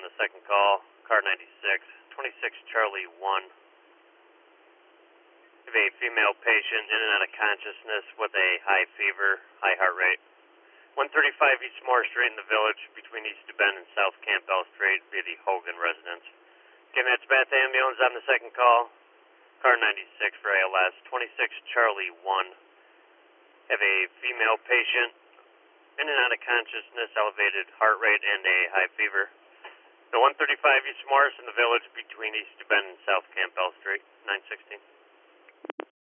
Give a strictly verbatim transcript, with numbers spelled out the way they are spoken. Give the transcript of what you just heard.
the second call, car ninety-six, twenty-six Charlie one. Have a female patient in and out of consciousness with a high fever, high heart rate. one thirty-five East Moore Street in the Village between East Bend and South Campbell Street via the Hogan residence. Okay, that's Bath Ambulance on the second call, car ninety-six for A L S, twenty-six Charlie one. Have a female patient in and out of consciousness, elevated heart rate, and a high fever. The one thirty-five East Morris in the Village between East Bend and South Campbell Street, nine sixteen.